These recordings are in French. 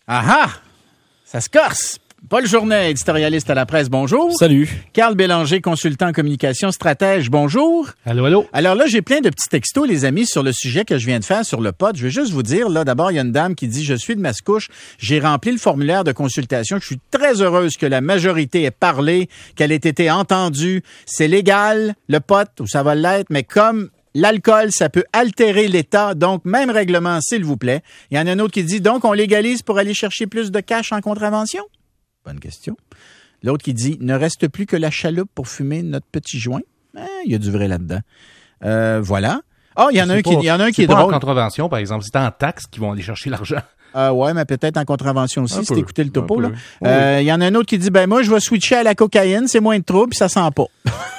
Ah ah! Ça se corse! Paul Journet, éditorialiste à la presse, bonjour. Salut. Carl Bélanger, consultant en communication, stratège, bonjour. Allô, allô. Alors là, j'ai plein de petits textos, les amis, sur le sujet que je viens de faire sur le pod. Je vais juste vous dire, là, d'abord, il y a une dame qui dit « Je suis de Mascouche, j'ai rempli le formulaire de consultation, je suis très heureuse que la majorité ait parlé, qu'elle ait été entendue. C'est légal, le pot, ou ça va l'être, mais comme... l'alcool, ça peut altérer l'état, donc même règlement, s'il vous plaît. » Il y en a un autre qui dit « Donc, on légalise pour aller chercher plus de cash en contravention? » Bonne question. L'autre qui dit « Ne reste plus que la chaloupe pour fumer notre petit joint. » Il y a du vrai là-dedans. Voilà. Ah, il y en a un qui est drôle. C'est pas en contravention, par exemple. C'est en taxes qu'ils vont aller chercher l'argent. Ouais, mais peut-être en contravention aussi, si t'écoutais le topo. Là. Oui. Il y en a un autre qui dit « Ben moi, je vais switcher à la cocaïne, c'est moins de trouble, puis ça sent pas. »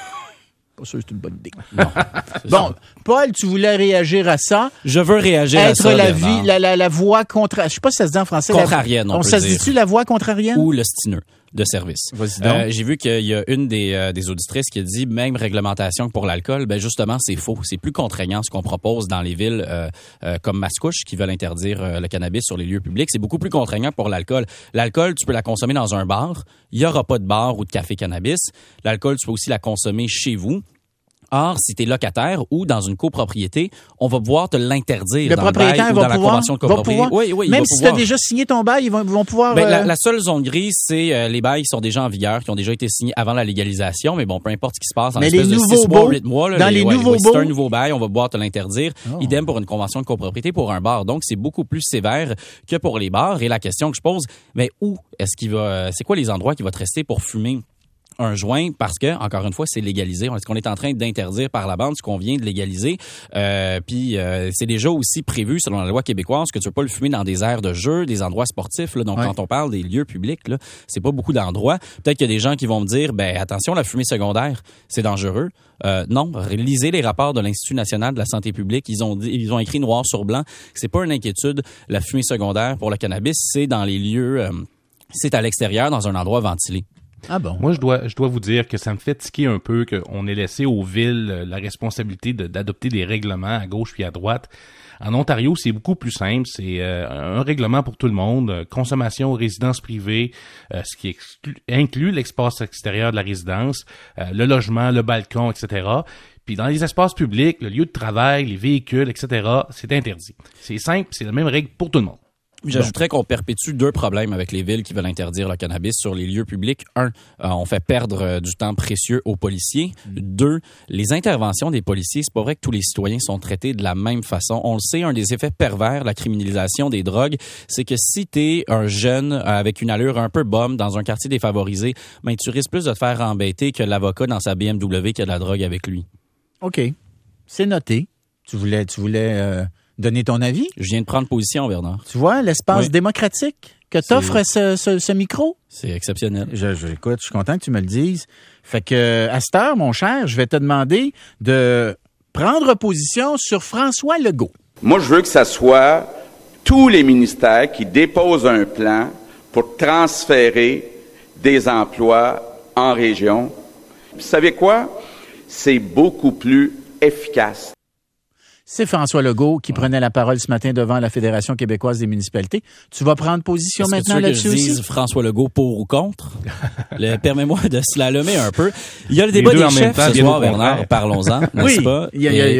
Pas sûr que c'est une bonne idée. Non, bon, Paul, tu voulais réagir à ça. Je veux réagir à ça, la voix contrarienne. Je sais pas si ça se dit en français. Contrarienne, on peut ça dire. se dit-tu la voix contrarienne? Ou le stineux de service. Vas-y donc. J'ai vu qu'il y a une des auditrices qui a dit même réglementation que pour l'alcool. Ben justement, c'est faux. C'est plus contraignant ce qu'on propose dans les villes comme Mascouche qui veulent interdire le cannabis sur les lieux publics. C'est beaucoup plus contraignant que pour l'alcool. L'alcool, tu peux la consommer dans un bar. Il y aura pas de bar ou de café cannabis. L'alcool, tu peux aussi la consommer chez vous. Or, si tu es locataire ou dans une copropriété, on va pouvoir te l'interdire dans le bail ou dans la convention de copropriété. Oui, même si tu as déjà signé ton bail, ils vont pouvoir... La seule zone grise, c'est les bails qui sont déjà en vigueur, qui ont déjà été signés avant la légalisation. Mais bon, peu importe ce qui se passe en espèce de 6 mois, 8 mois. Là, c'est un nouveau bail, on va pouvoir te l'interdire. Oh. Idem pour une convention de copropriété pour un bar. Donc, c'est beaucoup plus sévère que pour les bars. Et la question que je pose, mais où est-ce qu'il va... c'est quoi les endroits qui vont te rester pour fumer un joint, parce que, encore une fois, c'est légalisé. Est-ce qu'on est en train d'interdire par la bande ce qu'on vient de légaliser? Puis c'est déjà aussi prévu, selon la loi québécoise, que tu ne peux pas le fumer dans des aires de jeu, des endroits sportifs. Là. Donc, quand on parle des lieux publics, là, c'est pas beaucoup d'endroits. Peut-être qu'il y a des gens qui vont me dire, ben attention, la fumée secondaire, c'est dangereux. Non, lisez les rapports de l'Institut national de la santé publique. Ils ont écrit noir sur blanc. C'est pas une inquiétude. La fumée secondaire pour le cannabis, c'est dans les lieux, c'est à l'extérieur, dans un endroit ventilé. Ah bon? Moi, je dois vous dire que ça me fait tiquer un peu qu'on ait laissé aux villes la responsabilité d'adopter des règlements à gauche puis à droite. En Ontario, c'est beaucoup plus simple. C'est un règlement pour tout le monde. Consommation, résidence privée, ce qui inclut l'espace extérieur de la résidence, le logement, le balcon, etc. Puis dans les espaces publics, le lieu de travail, les véhicules, etc., c'est interdit. C'est simple, c'est la même règle pour tout le monde. J'ajouterais qu'on perpétue 2 problèmes avec les villes qui veulent interdire le cannabis sur les lieux publics. 1, on fait perdre du temps précieux aux policiers. 2, les interventions des policiers, c'est pas vrai que tous les citoyens sont traités de la même façon. On le sait, un des effets pervers de la criminalisation des drogues, c'est que si t'es un jeune avec une allure un peu bombe dans un quartier défavorisé, ben tu risques plus de te faire embêter que l'avocat dans sa BMW qui a de la drogue avec lui. OK. C'est noté. Tu voulais donner ton avis? Je viens de prendre position, Bernard. Tu vois, l'espace démocratique que t'offre ce micro? C'est exceptionnel. Écoute, je suis content que tu me le dises. Fait que, à cette heure, mon cher, je vais te demander de prendre position sur François Legault. Moi, je veux que ça soit tous les ministères qui déposent un plan pour transférer des emplois en région. Vous savez quoi? C'est beaucoup plus efficace. C'est François Legault qui prenait la parole ce matin devant la Fédération québécoise des municipalités. Tu vas prendre position maintenant là-dessus aussi? Est-ce que tu veux que je dise François Legault pour ou contre? Permets-moi de slalomer un peu. Il y a le débat des chefs ce soir, Bernard. Parlons-en, n'est-ce pas?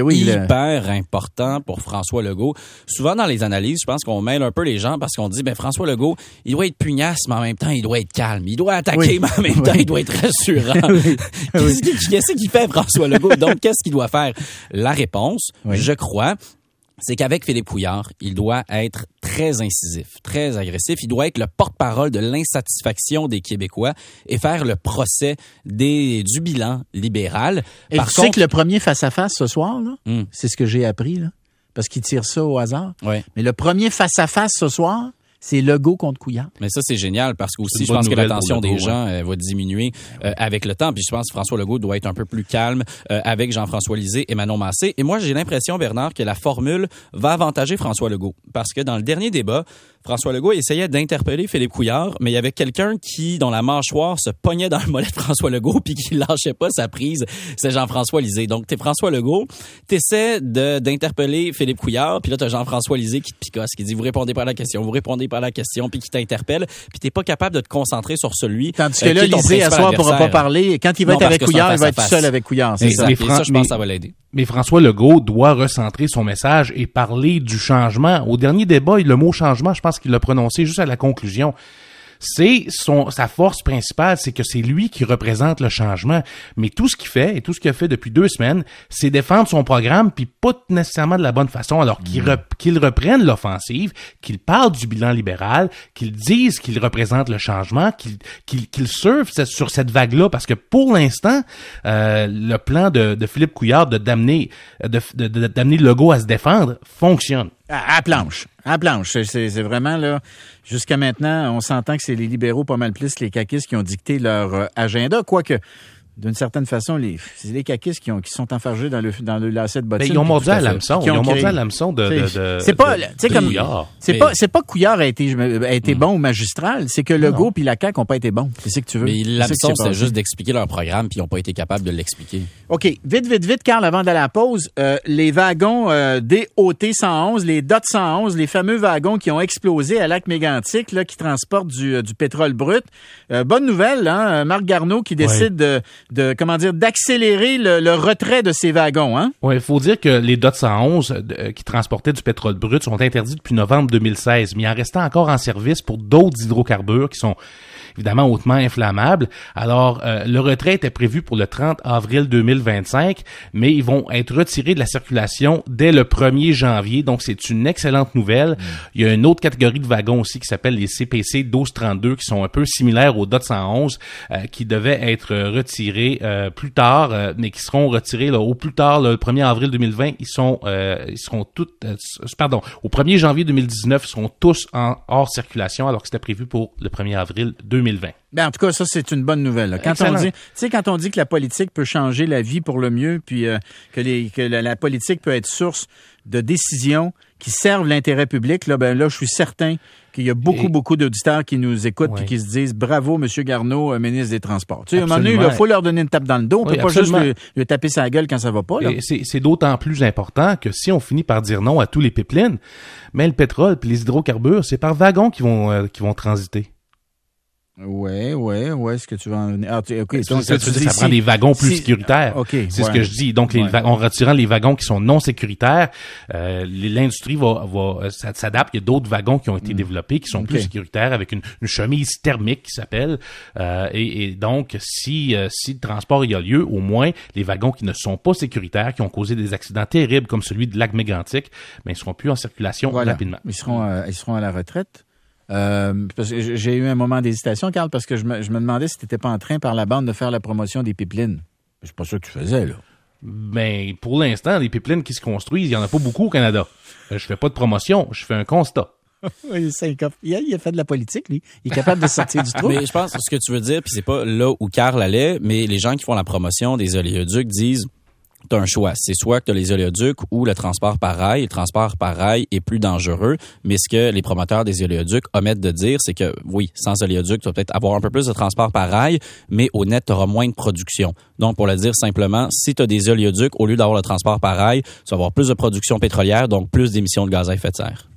Hyper important pour François Legault. Souvent dans les analyses, je pense qu'on mêle un peu les gens parce qu'on dit, ben François Legault, il doit être pugnace, mais en même temps, il doit être calme. Il doit attaquer, mais en même temps, il doit être rassurant. Qu'est-ce qu'il fait, François Legault? Donc, qu'est-ce qu'il doit faire? La réponse, je crois, c'est qu'avec Philippe Couillard, il doit être très incisif, très agressif. Il doit être le porte-parole de l'insatisfaction des Québécois et faire le procès du bilan libéral. Et tu sais que le premier face-à-face ce soir, là, c'est ce que j'ai appris, là, parce qu'il tire ça au hasard. Ouais. Mais le premier face-à-face ce soir, c'est Legault contre Couillard. Mais ça, c'est génial parce que aussi, je pense que l'attention des gens va diminuer avec le temps. Puis je pense que François Legault doit être un peu plus calme avec Jean-François Lisée et Manon Massé. Et moi, j'ai l'impression, Bernard, que la formule va avantager François Legault. Parce que dans le dernier débat, François Legault essayait d'interpeller Philippe Couillard, mais il y avait quelqu'un dont la mâchoire se pognait dans le mollet de François Legault puis qui lâchait pas sa prise. C'est Jean-François Lisée. Donc, t'es François Legault, t'essaies d'interpeller Philippe Couillard, puis là, t'as Jean-François Lisée qui te picosse, qui dit, vous répondez pas à la question, puis qui t'interpelle, puis t'es pas capable de te concentrer sur celui. Tandis que là, Lisée, à soir, pourra pas parler. Quand il va être avec Couillard, il va être seul avec Couillard. C'est ça. Et ça, je pense que ça va l'aider. Mais François Legault doit recentrer son message et parler du changement. Au dernier débat, le mot changement, je pense qu'il l'a prononcé juste à la conclusion. C'est sa force principale, c'est que c'est lui qui représente le changement. Mais tout ce qu'il fait, et tout ce qu'il a fait depuis 2 semaines, c'est défendre son programme, puis pas nécessairement de la bonne façon. Alors qu'il reprenne l'offensive, qu'il parle du bilan libéral, qu'il dise qu'il représente le changement, qu'il surfe sur cette vague-là, parce que pour l'instant, le plan de Philippe Couillard d'amener Legault à se défendre fonctionne. À planche. C'est vraiment, là, jusqu'à maintenant, on s'entend que c'est les libéraux pas mal plus les caquistes qui ont dicté leur agenda, quoique, d'une certaine façon, c'est les caquistes qui sont enfargés dans le lacet de bottine. Mais ils ont mordu à l'hameçon. Ils ont mordu à l'hameçon c'est pas, tu sais, comme, Couillard. C'est pas que Couillard a été bon ou magistral, c'est que Legault puis la CAQ ont pas été bons. C'est ce que tu veux. Mais l'hameçon, c'était juste d'expliquer leur programme puis ils ont pas été capables de l'expliquer. OK. Vite, Carl, avant d'aller à la pause, les wagons DOT 111, les DOT 111, les fameux wagons qui ont explosé à Lac-Mégantic, là, qui transportent du pétrole brut. Bonne nouvelle, hein? Marc Garneau qui décide d'accélérer le retrait de ces wagons, hein? Oui, il faut dire que les DOT 111 qui transportaient du pétrole brut sont interdits depuis novembre 2016, mais il en restait encore en service pour d'autres hydrocarbures qui sont évidemment hautement inflammables. Alors, le retrait était prévu pour le 30 avril 2025, mais ils vont être retirés de la circulation dès le 1er janvier, donc c'est une excellente nouvelle. Il y a une autre catégorie de wagons aussi qui s'appelle les CPC 1232, qui sont un peu similaires aux DOT 111, qui devaient être retirés plus tard, mais qui seront retirés là, au plus tard, le 1er avril 2020, ils seront au 1er janvier 2019, ils seront tous hors circulation, alors que c'était prévu pour le 1er avril 2020. Ben, en tout cas, ça, c'est une bonne nouvelle. Là. Quand on dit que la politique peut changer la vie pour le mieux, puis que la politique peut être source de décisions qui servent l'intérêt public, là, je suis certain qu'il y a beaucoup d'auditeurs qui nous écoutent et qui se disent « Bravo, M. Garneau, ministre des Transports ». Tu sais, à un moment donné, il faut leur donner une tape dans le dos. On peut pas juste lui taper sa gueule quand ça va pas. Là. Et c'est d'autant plus important que si on finit par dire non à tous les pipelines, mais le pétrole puis les hydrocarbures, c'est par wagons qui vont transiter. Ouais, ce que tu vas en venir. Ça prend des wagons plus sécuritaires. C'est ce que je dis. Donc, en retirant les wagons qui sont non sécuritaires, l'industrie va s'adapte. Il y a d'autres wagons qui ont été développés qui sont plus sécuritaires avec une chemise thermique qui s'appelle. Et donc, si le transport y a lieu, au moins, les wagons qui ne sont pas sécuritaires, qui ont causé des accidents terribles comme celui de Lac-Mégantic, ils seront plus en circulation rapidement. Ils seront à la retraite. Parce que j'ai eu un moment d'hésitation, Carl, parce que je me demandais si tu n'étais pas en train, par la bande, de faire la promotion des pipelines. C'est pas ça que tu faisais, là. Ben, pour l'instant, les pipelines qui se construisent, il n'y en a pas beaucoup au Canada. Je fais pas de promotion, je fais un constat. Il a fait de la politique, lui. Il est capable de sortir du trou. Mais je pense que ce que tu veux dire, puis c'est pas là où Carl allait, mais les gens qui font la promotion des oléoducs disent t'as un choix. C'est soit que t'as les oléoducs ou le transport par rail. Le transport par rail est plus dangereux, mais ce que les promoteurs des oléoducs omettent de dire, c'est que oui, sans oléoducs, tu vas peut-être avoir un peu plus de transport par rail, mais au net, tu auras moins de production. Donc, pour le dire simplement, si tu as des oléoducs, au lieu d'avoir le transport par rail, tu vas avoir plus de production pétrolière, donc plus d'émissions de gaz à effet de serre.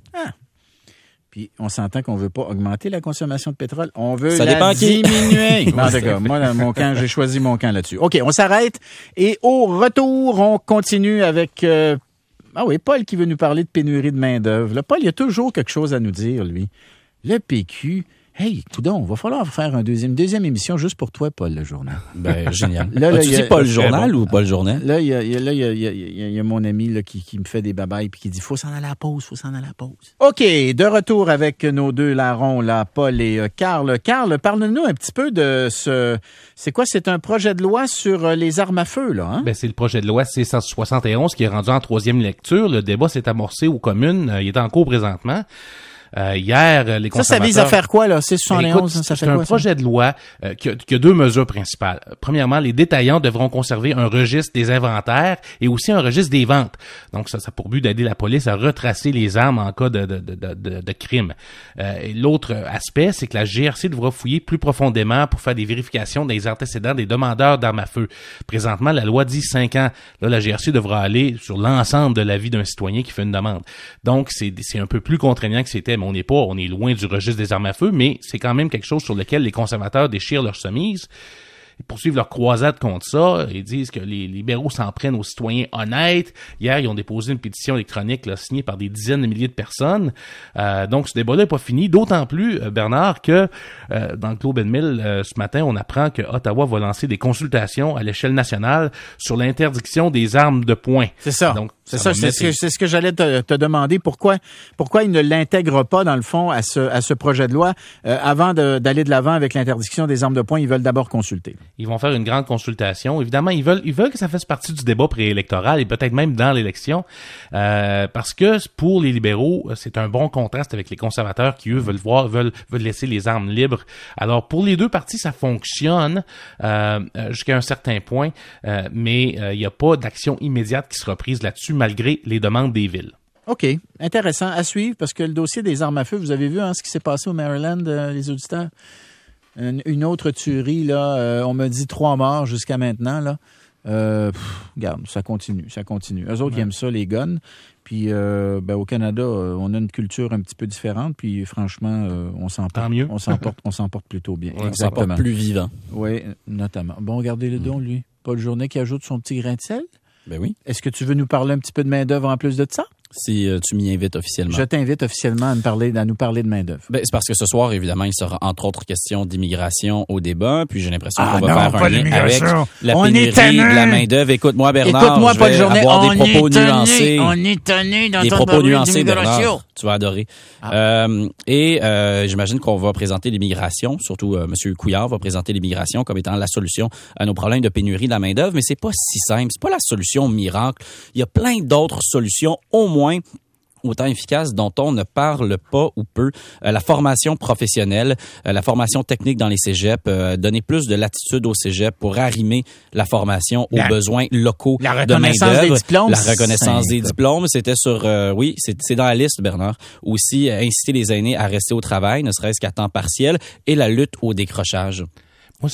Puis on s'entend qu'on veut pas augmenter la consommation de pétrole, on veut la diminuer. Non, d'accord. Moi, dans mon camp, j'ai choisi mon camp là-dessus. OK, on s'arrête et au retour, on continue avec Paul qui veut nous parler de pénurie de main-d'œuvre. Là, Paul, il y a toujours quelque chose à nous dire, lui. Le PQ. Hey, coudonc, va falloir faire une deuxième émission juste pour toi, Paul, le journal. Ben, génial. Là, tu dis Paul Journal ou Paul Journal? Là, il y a mon ami là, qui me fait des babayes puis qui dit faut s'en aller à la pause. OK, de retour avec nos deux larrons, là, Paul et Carl. Carl, parle-nous un petit peu de ce... C'est quoi? C'est un projet de loi sur les armes à feu, là, hein? Ben, c'est le projet de loi C-171 qui est rendu en 3e lecture. Le débat s'est amorcé aux communes. Il est en cours présentement. Hier, les conservateurs... Ça vise à faire quoi, là? C'est 71, ça fait quoi? C'est un projet de loi qui a deux mesures principales. Premièrement, les détaillants devront conserver un registre des inventaires et aussi un registre des ventes. Donc, ça a pour but d'aider la police à retracer les armes en cas de crime. Et l'autre aspect, c'est que la GRC devra fouiller plus profondément pour faire des vérifications des antécédents des demandeurs d'armes à feu. Présentement, la loi dit 5 ans. Là, la GRC devra aller sur l'ensemble de la vie d'un citoyen qui fait une demande. Donc, c'est un peu plus contraignant que c'était, mais on est loin du registre des armes à feu, mais c'est quand même quelque chose sur lequel les conservateurs déchirent leur chemise. Ils poursuivent leur croisade contre ça. Ils disent que les libéraux s'en prennent aux citoyens honnêtes. Hier, ils ont déposé une pétition électronique là, signée par des dizaines de milliers de personnes. Donc, ce débat-là n'est pas fini. D'autant plus, Bernard, que dans le Globe and Mail, ce matin, on apprend que Ottawa va lancer des consultations à l'échelle nationale sur l'interdiction des armes de poing. C'est ça. Donc, c'est ce que j'allais te demander. Pourquoi ils ne l'intègrent pas, dans le fond, à ce projet de loi avant d'aller de l'avant avec l'interdiction des armes de poing? Ils veulent d'abord consulter. Ils vont faire une grande consultation. Évidemment, ils veulent que ça fasse partie du débat préélectoral et peut-être même dans l'élection, parce que pour les libéraux, c'est un bon contraste avec les conservateurs qui, eux, veulent laisser les armes libres. Alors, pour les deux partis, ça fonctionne jusqu'à un certain point, mais il n'y a pas d'action immédiate qui sera prise là-dessus, malgré les demandes des villes. OK. Intéressant à suivre, parce que le dossier des armes à feu, vous avez vu ce qui s'est passé au Maryland, les auditeurs? Une autre tuerie, là, on me dit 3 morts jusqu'à maintenant, là. Regarde, ça continue. Eux autres, ils aiment ça, les guns. Puis, au Canada, on a une culture un petit peu différente. Puis, franchement, on s'en porte plutôt bien. Ouais, exactement. On s'en porte plus vivant. Oui, notamment. Bon, regardez-le donc, lui. Paul Journet qui ajoute son petit grain de sel. Ben oui. Est-ce que tu veux nous parler un petit peu de main-d'œuvre en plus de ça? Si tu m'y invites officiellement. Je t'invite officiellement à nous parler de main-d'œuvre. Ben, c'est parce que ce soir, évidemment, il sera entre autres question d'immigration au débat. Puis j'ai l'impression qu'on va faire un lien avec la pénurie de la main-d'œuvre. Écoute-moi, Bernard. Écoute-moi, Paul Journet. Avoir des propos nuancés. On est tanné d'entendre des propos nuancés, Bernard. Tu vas adorer. J'imagine qu'on va présenter l'immigration, surtout M. Couillard va présenter l'immigration comme étant la solution à nos problèmes de pénurie de la main-d'œuvre. Mais c'est pas si simple. C'est pas la solution miracle. Il y a plein d'autres solutions, au moins autant efficaces, dont on ne parle pas ou peu. La formation professionnelle, la formation technique dans les cégeps, donner plus de latitude aux cégeps pour arrimer la formation aux besoins locaux de main-d'œuvre. La reconnaissance des diplômes, c'était sur... c'est dans la liste, Bernard. Aussi, inciter les aînés à rester au travail, ne serait-ce qu'à temps partiel, et la lutte au décrochage. Moi,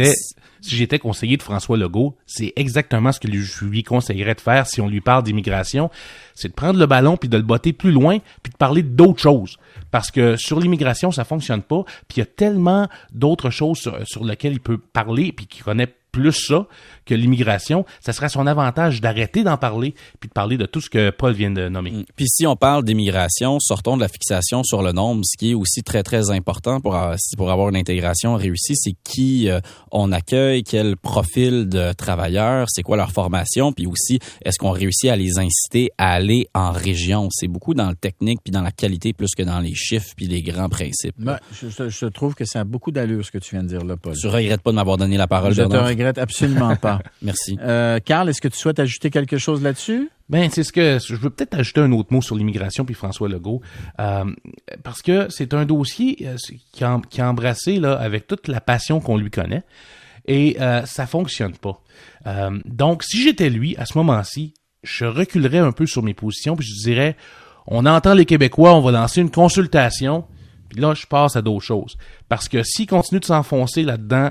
si j'étais conseiller de François Legault, c'est exactement ce que je lui conseillerais de faire si on lui parle d'immigration, c'est de prendre le ballon puis de le botter plus loin puis de parler d'autres choses. Parce que sur l'immigration, ça fonctionne pas, puis il y a tellement d'autres choses sur lesquelles il peut parler puis qu'il connaît plus ça que l'immigration, ça serait à son avantage d'arrêter d'en parler puis de parler de tout ce que Paul vient de nommer. Puis si on parle d'immigration, sortons de la fixation sur le nombre. Ce qui est aussi très, très important pour avoir une intégration réussie, c'est qui on accueille, quel profil de travailleurs, c'est quoi leur formation, puis aussi, est-ce qu'on réussit à les inciter à aller en région? C'est beaucoup dans le technique puis dans la qualité plus que dans les chiffres puis les grands principes. Ben, je trouve que ça a beaucoup d'allure ce que tu viens de dire là, Paul. Tu regrettes pas de m'avoir donné la parole, Bernard? Je regrette absolument pas. Merci. Carl, est-ce que tu souhaites ajouter quelque chose là-dessus? Ben, c'est ce que je veux peut-être ajouter un autre mot sur l'immigration puis François Legault, parce que c'est un dossier qui a embrassé là avec toute la passion qu'on lui connaît et ça fonctionne pas. Donc, si j'étais lui à ce moment-ci, je reculerais un peu sur mes positions puis je dirais, on entend les Québécois, on va lancer une consultation. Puis là, je passe à d'autres choses. Parce que s'il continue de s'enfoncer là-dedans,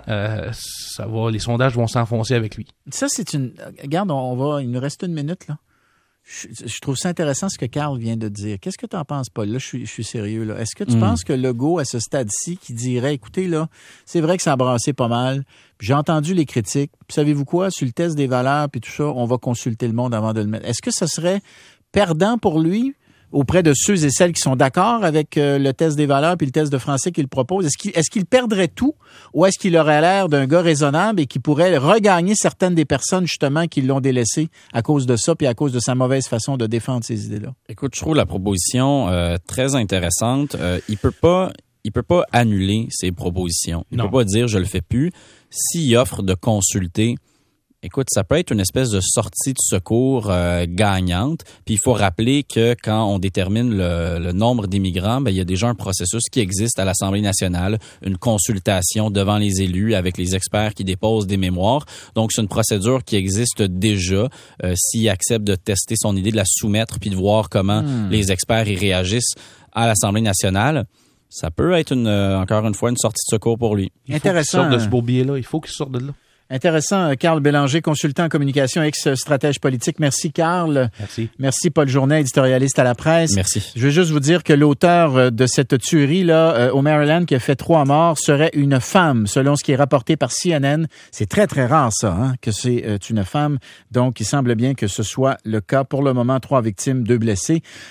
les sondages vont s'enfoncer avec lui. Ça, c'est une... Regarde, il nous reste 1 minute, là. Je trouve ça intéressant ce que Carl vient de dire. Qu'est-ce que tu en penses, Paul? Là, je suis sérieux, là. Est-ce que tu penses que Legault, à ce stade-ci, qui dirait, écoutez, là, c'est vrai que ça a brassé pas mal, puis j'ai entendu les critiques, puis savez-vous quoi? Sur le test des valeurs, puis tout ça, on va consulter le monde avant de le mettre. Est-ce que ça serait perdant pour lui auprès de ceux et celles qui sont d'accord avec le test des valeurs puis le test de français qu'il propose? Est-ce qu'il perdrait tout ou est-ce qu'il aurait l'air d'un gars raisonnable et qui pourrait regagner certaines des personnes justement qui l'ont délaissé à cause de ça puis à cause de sa mauvaise façon de défendre ces idées-là? Écoute, je trouve la proposition très intéressante. Il peut pas annuler ses propositions. Il peut pas dire je le fais plus. S'il offre de consulter, Écoute, ça peut être une espèce de sortie de secours gagnante. Puis il faut rappeler que quand on détermine le nombre d'immigrants, il y a déjà un processus qui existe à l'Assemblée nationale, une consultation devant les élus avec les experts qui déposent des mémoires. Donc c'est une procédure qui existe déjà. S'il accepte de tester son idée, de la soumettre, puis de voir comment les experts y réagissent à l'Assemblée nationale, ça peut être encore une fois une sortie de secours pour lui. Intéressant. Il faut qu'il sorte de ce bourbier-là. Il faut qu'il sorte de là. Intéressant. Carl Bélanger, consultant en communication, ex-stratège politique. Merci, Carl. Merci. Merci, Paul Journet, éditorialiste à la presse. Merci. Je veux juste vous dire que l'auteur de cette tuerie-là, au Maryland, qui a fait 3 morts, serait une femme, selon ce qui est rapporté par CNN. C'est très, très rare, ça, que c'est une femme. Donc, il semble bien que ce soit le cas. Pour le moment, 3 victimes, 2 blessés.